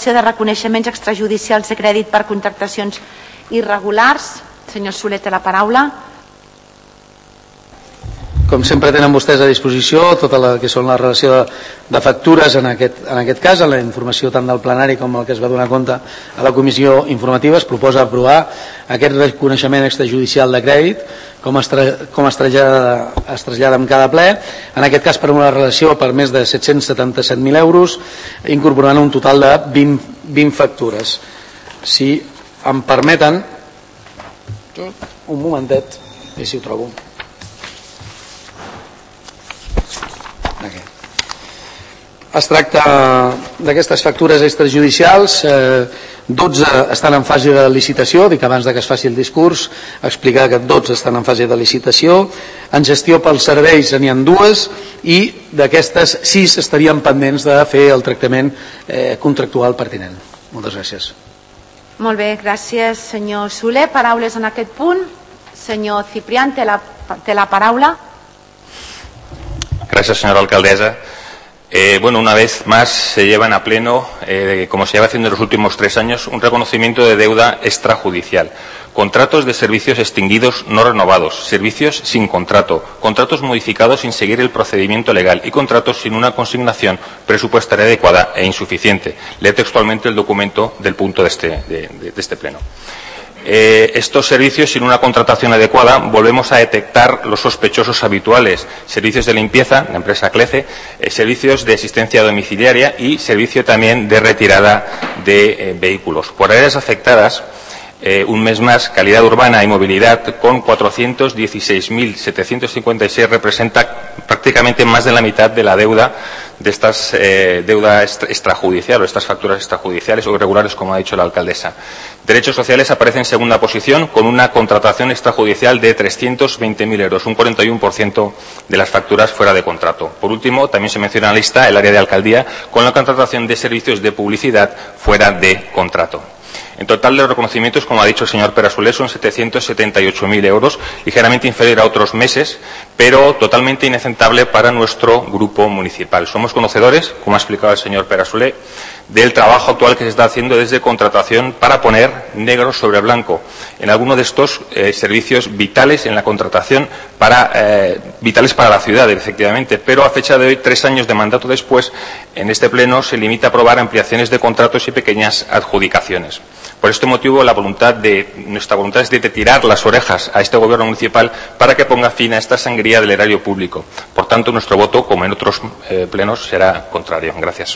de reconeixements extrajudicials de crèdit per contractacions irregulars. Senyor Soler, té la paraula. Com sempre tenen vostès a disposició tota la que són la relació de factures en aquest cas, en la informació tant del plenari com el que es va donar compte a la comissió informativa. Es proposa aprovar aquest reconeixement extrajudicial de crèdit com es trasllada en cada ple, en aquest cas per una relació per més de 777.000 euros, incorporant un total de 20 factures. Si em permeten un momentet i si ho trobo. Es tracta d'aquestes factures extrajudicials, 12 estan en fase de licitació, dic abans que es faci el discurs, explicar que 12 estan en fase de licitació, en gestió pels serveis n'hi ha 2 i d'aquestes 6 estarien pendents de fer el tractament contractual pertinent. Moltes gràcies. Molt bé, gràcies senyor Soler. Paraules en aquest punt. Senyor Ciprián, té la paraula. Gracias, señora alcaldesa. Bueno, una vez más se llevan a pleno, como se lleva haciendo en los últimos 3 años, un reconocimiento de deuda extrajudicial. Contratos de servicios extinguidos no renovados, servicios sin contrato, contratos modificados sin seguir el procedimiento legal y contratos sin una consignación presupuestaria adecuada e insuficiente. Leo textualmente el documento del punto de este pleno. Estos servicios sin una contratación adecuada volvemos a detectar los sospechosos habituales, servicios de limpieza, la empresa CLECE, servicios de asistencia domiciliaria y servicio también de retirada de vehículos. Por áreas afectadas, un mes más, calidad urbana y movilidad con 416.756 representa prácticamente más de la mitad de la deuda de estas deuda extrajudicial o estas facturas extrajudiciales o irregulares, como ha dicho la alcaldesa. Derechos sociales aparece en segunda posición con una contratación extrajudicial de 320.000 euros, un 41% de las facturas fuera de contrato. Por último, también se menciona en la lista el área de alcaldía con la contratación de servicios de publicidad fuera de contrato. En total, los reconocimientos, como ha dicho el señor Perasoler, son 778.000 euros, ligeramente inferior a otros meses, pero totalmente inaceptable para nuestro grupo municipal. Somos conocedores, como ha explicado el señor Perasoler, del trabajo actual que se está haciendo desde contratación para poner negro sobre blanco en algunos de estos servicios vitales en la contratación, vitales para la ciudad, efectivamente, pero a fecha de hoy, 3 años de mandato después, en este pleno se limita a aprobar ampliaciones de contratos y pequeñas adjudicaciones. Por este motivo, nuestra voluntad es de tirar las orejas a este gobierno municipal para que ponga fin a esta sangría del erario público. Por tanto, nuestro voto, como en otros plenos, será contrario. Gracias.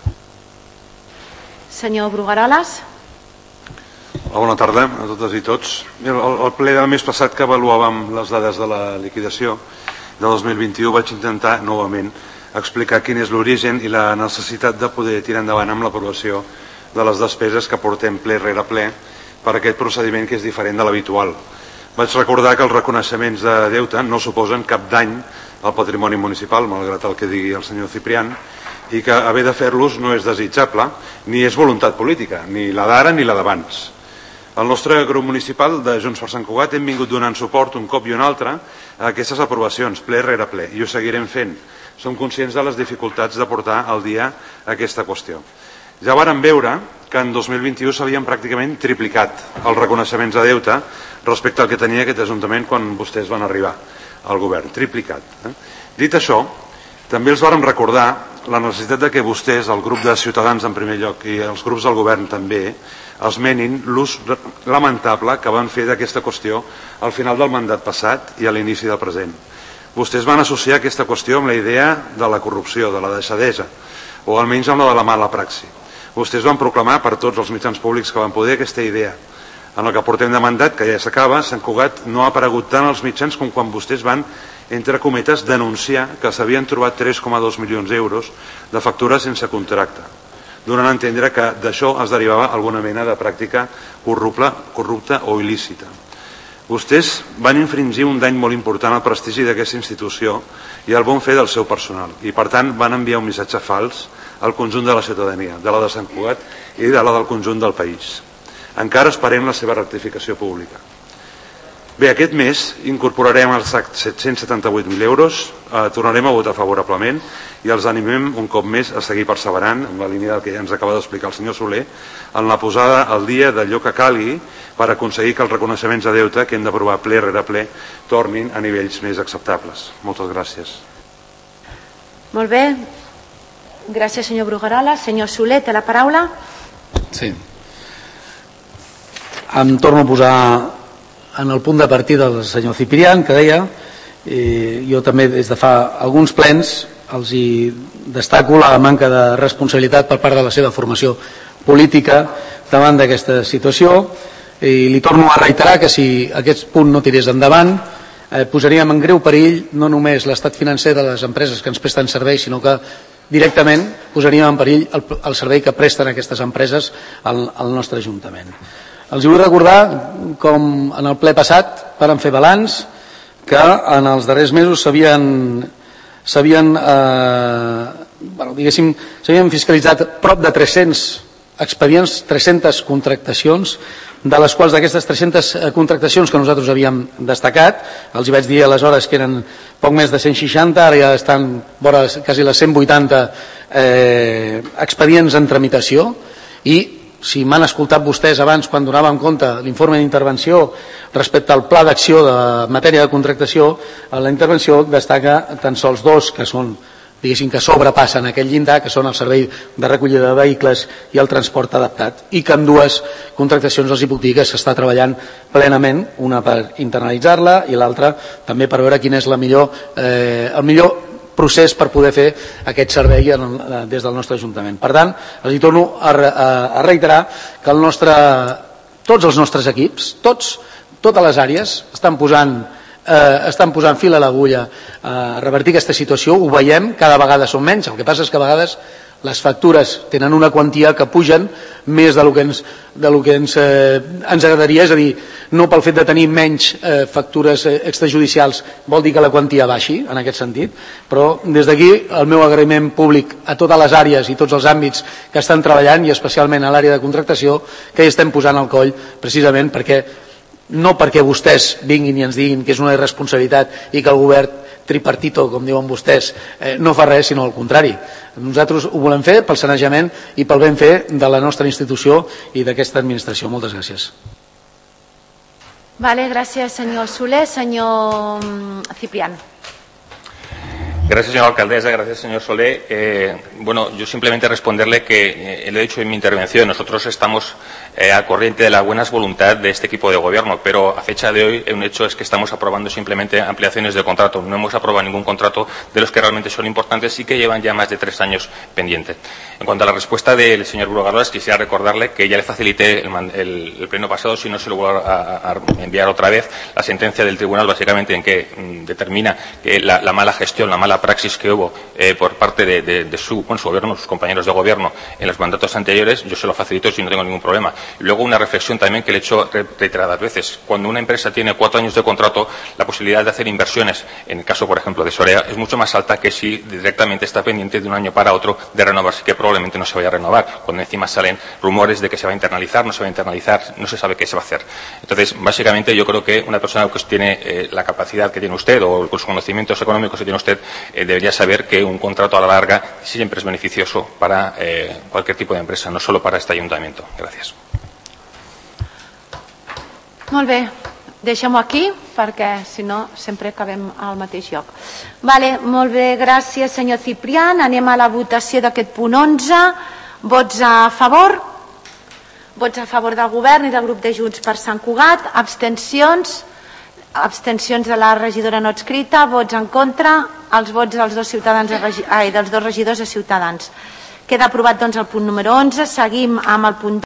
Senyor Brugueroles. Bona tarda a totes i tots. El ple del mes passat que avaluàvem les dades de la liquidació de 2021 vaig intentar novament explicar quin és l'origen i la necessitat de poder tirar endavant amb l'aprovació de les despeses que portem ple rere ple per aquest procediment que és diferent de l'habitual. Vaig recordar que els reconeixements de deute no suposen cap dany al patrimoni municipal, malgrat el que digui el senyor Ciprián, i que haver de fer-los no és desitjable ni és voluntat política, ni la d'ara ni la d'abans. El nostre grup municipal de Junts per Sant Cugat hem vingut donant suport un cop i un altre a aquestes aprovacions, ple rere ple, i ho seguirem fent. Som conscients de les dificultats de portar al dia aquesta qüestió. Ja vàrem veure que en 2021 s'havien pràcticament triplicat els reconeixements de deute respecte al que tenia aquest Ajuntament quan vostès van arribar al govern, triplicat. Dit això, també els vàrem recordar la necessitat de que vostès, el grup de Ciutadans en primer lloc i els grups del govern també, esmenin l'ús lamentable que van fer d'aquesta qüestió al final del mandat passat i a l'inici del present. Vostès van associar aquesta qüestió amb la idea de la corrupció, de la deixadesa, o almenys amb la de la mala praxi. Vostès van proclamar per tots els mitjans públics que van poder aquesta idea. En el que portem de mandat, que ja s'acaba, Sant Cugat no ha aparegut tant als mitjans com quan vostès van, entre cometes, denunciar que s'havien trobat 3,2 milions d'euros de factures sense contracte, donant a entendre que d'això es derivava alguna mena de pràctica corrupta o il·lícita. Vostès van infringir un dany molt important al prestigi d'aquesta institució i al bon fer del seu personal, i per tant van enviar un missatge fals al conjunt de la ciutadania, de la de Sant Cugat i de la del conjunt del país. Encara esperem la seva rectificació pública. Bé, aquest mes incorporarem els 778.000 euros, tornarem a votar favorablement i els animem un cop més a seguir perseverant en la línia del que ja ens acaba d'explicar el senyor Soler en la posada al dia d'allò que calgui per aconseguir que els reconeixements de deute que hem d'aprovar ple rere ple tornin a nivells més acceptables. Moltes gràcies. Molt bé. Gràcies, senyor Bruguerola. Senyor Soler, té la paraula. Sí. Em torno a posar en el punt de partida del senyor Ciprián, que deia, jo també des de fa alguns plens els hi destaco la manca de responsabilitat per part de la seva formació política davant d'aquesta situació, i li torno a reiterar que si aquest punt no tirés endavant posaríem en greu perill no només l'estat financer de les empreses que ens presten serveis, sinó que directament posaríem en perill el servei que presten aquestes empreses al nostre Ajuntament. Els vull recordar com en el ple passat vàrem fer balanç que en els darrers mesos s'havien fiscalitzat prop de 300 expedients, 300 contractacions, de les quals d'aquestes 300 contractacions que nosaltres havíem destacat, els hi vaig dir aleshores que eren poc més de 160, ara ja estan vora quasi les 180 expedients en tramitació, i si m'han escoltat vostès abans quan donàvem compte l'informe d'intervenció respecte al pla d'acció de matèria de contractació, en la intervenció destaca tan sols dos que són, diguéssim, que sobrepassen aquell llindar, que són el servei de recollida de vehicles i el transport adaptat, i que en dues contractacions els hi puc dir que s'està treballant plenament, una per internalitzar-la i l'altra també per veure quin és el millor procés per poder fer aquest servei des del nostre Ajuntament. Per tant, els hi torno a reiterar que tots els nostres equips, totes les àrees estan posant fil a l'agulla a revertir aquesta situació. Ho veiem, cada vegada són menys, el que passa és que a vegades les factures tenen una quantia que pugen més del que ens agradaria, és a dir, no pel fet de tenir menys factures extrajudicials vol dir que la quantia baixi, en aquest sentit, però des d'aquí el meu agraïment públic a totes les àrees i tots els àmbits que estan treballant, i especialment a l'àrea de contractació, que hi estem posant el coll precisament no perquè vostès vinguin i ens diguin que és una irresponsabilitat i que el govern tripartito, com diuen vostès, no fa res, sinó al contrari. Nosaltres ho volem fer pel sanejament i pel ben fer de la nostra institució i d'aquesta administració. Moltes gràcies. Gràcies, senyor Soler. Senyor Ciprián. Gracias, señora alcaldesa. Gracias, señor Soler. Yo simplemente responderle que lo he dicho en mi intervención. Nosotros estamos a corriente de la buena voluntad de este equipo de gobierno, pero a fecha de hoy un hecho es que estamos aprobando simplemente ampliaciones de contrato. No hemos aprobado ningún contrato de los que realmente son importantes y que llevan ya más de 3 años pendientes. En cuanto a la respuesta del señor Bruguerola, quisiera recordarle que ya le facilité el pleno pasado, si no se lo voy a enviar otra vez, la sentencia del tribunal básicamente en que determina que la mala gestión, la mala praxis que hubo por parte de su gobierno, sus compañeros de gobierno en los mandatos anteriores, yo se lo facilito si no tengo ningún problema. Y luego una reflexión también que le he hecho reiteradas veces. Cuando una empresa tiene 4 años de contrato, la posibilidad de hacer inversiones, en el caso, por ejemplo, de Sorea, es mucho más alta que si directamente está pendiente de un año para otro de renovarse, que probablemente no se vaya a renovar. Cuando encima salen rumores de que se va a internalizar, no se va a internalizar, no se sabe qué se va a hacer. Entonces, básicamente, yo creo que una persona que tiene la capacidad que tiene usted o los conocimientos económicos que tiene usted debería saber que un contrato a la larga siempre es beneficioso para cualquier tipo de empresa, no solo para este ayuntamiento. Gracias. Molt bé, deixem-ho aquí perquè si no sempre acabem al mateix lloc. Molt bé, gràcies senyor Ciprián. Anem a la votació d'aquest punt 11. Vots a favor? Vots a favor del govern i del grup de Junts per Sant Cugat. Abstencions? Abstencions de la regidora no adscrita. Vots en contra? Els vots dels dos regidors de Ciutadans. Queda aprovat doncs el punt número 11. Seguim amb el punt